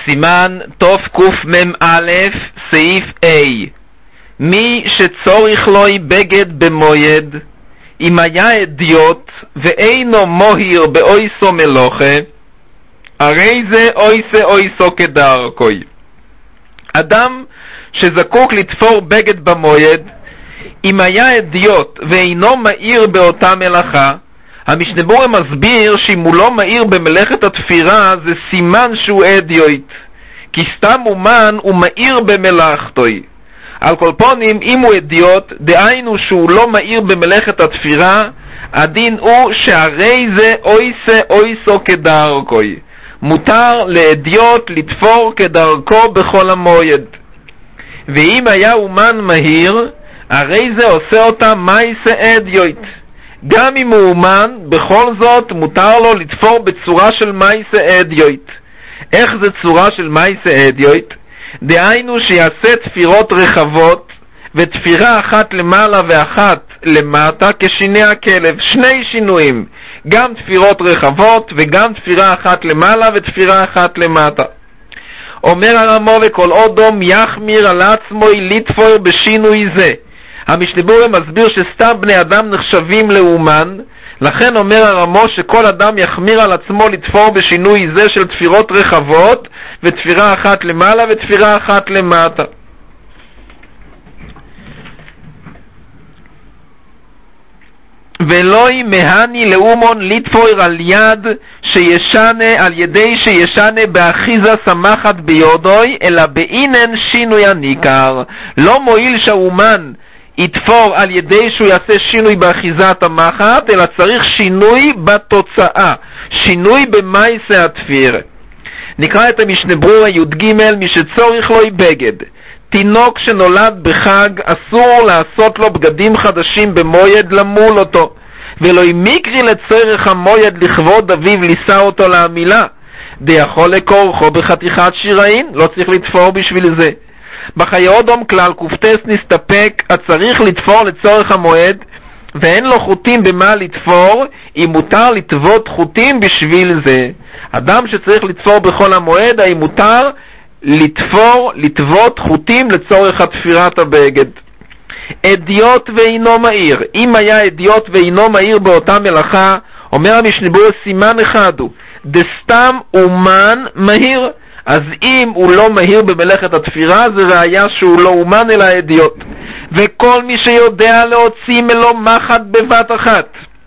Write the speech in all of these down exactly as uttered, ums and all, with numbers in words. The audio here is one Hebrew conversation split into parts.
סימן תוף קוף מם א' סעיף A. מי שצורך לוי בגד במויד, אם היה אדיוט ואינו מוהיר באויסו מלוכה, הרי זה אויסה אויסו כדרכוי. אדם שזקוק לתפור בגד במויד, אם היה אדיוט ואינו מאיר באותה מלאכה, המשנה ברורה מסביר שאם הוא לא מאיר במלאכת התפירה זה סימן שהוא אדיוט, כי סתם אומן הוא מאיר במלאכתוי. על כל פונים, אם הוא אדיוט, דהיינו שהוא לא מאיר במלאכת התפירה, הדין הוא שהרי זה אויסה אויסו כדרכוי. מותר לאדיוט לתפור כדרכו בכל המויד. ואם היה אומן מהיר, הרי זה עושה אותה מייסה אדיוט. גם אם הוא אומן, בכל זאת מותר לו לתפור בצורה של מייסה אדיוט. איך זה צורה של מייסה אדיוט? דהיינו שיעשה תפירות רחבות, ותפירה אחת למעלה ואחת למטה כשיני הכלב, שני שינויים, גם תפירות רחבות וגם תפירה אחת למעלה ותפירה אחת למטה. אומר הרמו וכל אודום יחמיר על עצמו לתפור בשינוי זה. המשנה ברורה מסביר שסתם בני אדם נחשבים לאומן, לכן אומר הרמו שכל אדם יחמיר על עצמו לתפור בשינוי זה של תפירות רחבות ותפירה אחת למעלה ותפירה אחת למטה. ולוי מהני לאומון לתפור על יד שישנה על ידי שישנה באחיזה שמחת ביודוי, אלא באינן שינוי הניכר. לא מועיל שהאומן יתפור על ידי שהוא יעשה שינוי באחיזת המחת, אלא צריך שינוי בתוצאה, שינוי במייסה התפיר. נקרא את המשנה ברורה י"ג. מי שצורך לו בגד, תינוק שנולד בחג אסור לעשות לו בגדים חדשים במויד למול אותו, ולא מקרי לצורך המויד לכבוד אביו לישא אותו לעמילה, דיכול לקורחו בחתיכת שיראין, לא צריך לתפור בשביל זה. בחיי אודום כלל קופטס נסתפק, הצריך לתפור לצורך המועד ואין לו חוטים במה לתפור, אם מותר לטוות חוטים בשביל זה. אדם שצריך לתפור בכל המועד, האם מותר לתפור, לטוות חוטים לצורך התפירת הבגד. אדיוט ואינו מאיר, אם היה אדיוט ואינו מאיר באותה מלאכה, אומר המשנה ברורה סימן אחד הוא דסתם אומן מהיר. אז אם הוא לא מהיר במלאכת התפירה, זה ראיה שהוא לא אומן אלא אדיוט. וכל מי שיודע להוציא מלוא מחט בבת אחת,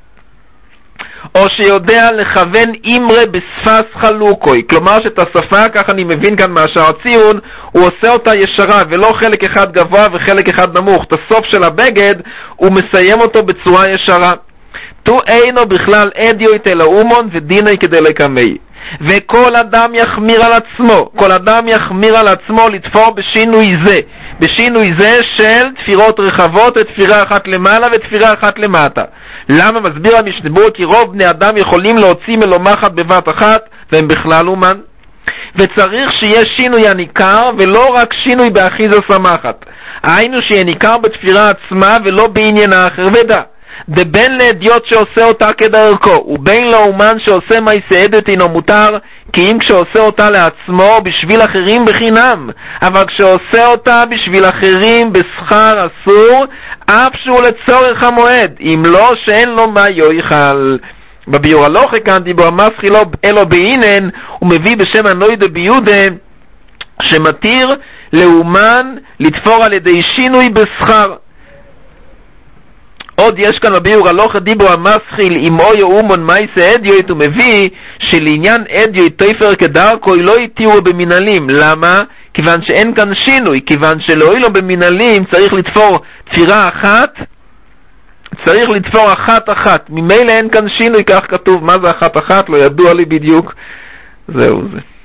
או שיודע לכוון אימרה בספס חלוקוי, כלומר שאת השפה, כך אני מבין כאן מהשאר הציון, הוא עושה אותה ישרה ולא חלק אחד גבוה וחלק אחד נמוך. את הסוף של הבגד הוא מסיים אותו בצורה ישרה. תו אינו בכלל אדיוט אלא אומון ודיני כדי לקמי. וכל אדם יחמיר על עצמו, כל אדם יחמיר על עצמו לתפור בשינוי זה, בשינוי זה של תפירות רחבות ותפירה אחת למעלה ותפירה אחת למטה. למה? מסביר המשנה ברורה כי רוב בני אדם יכולים להוציא מלוא מחט בבת אחת והם בכלל אומן, וצריך שיהיה שינוי הניכר ולא רק שינוי באחיזה שמחת, היינו שיהיה ניכר בתפירה עצמה ולא בעניין האחר. ודע דבין לאדיוט שעושה אותה כדרכו ובין לאומן שעושה מייסה אדיוט אינו מותר, כי אם כשעושה אותה לעצמו בשביל אחרים בחינם, אבל כשעושה אותה בשביל אחרים בשכר אסור, אף שהוא לצורך המועד, אם לא שאין לו מה יויכל. בביור הלוכה כאן דיבור המסחי לו אלו באינן, הוא מביא בשם הנוידו ביודה שמתיר לאומן לתפור על ידי שינוי בשכר. עוד יש כאן בביור הלוכה דיבור המסחיל אם אוי אומון מייסה אדיוט, הוא מביא שלעניין אדיוט תפר כדרכו לא יתירו במנהלים. למה? כיוון שאין כאן שינוי, כיוון שלא לו במנהלים צריך לתפור תפירה אחת, צריך לתפור אחת אחת, ממילא אין כאן שינוי, כך כתוב. מה זה אחת אחת? לא ידוע לי בדיוק. זהו זה.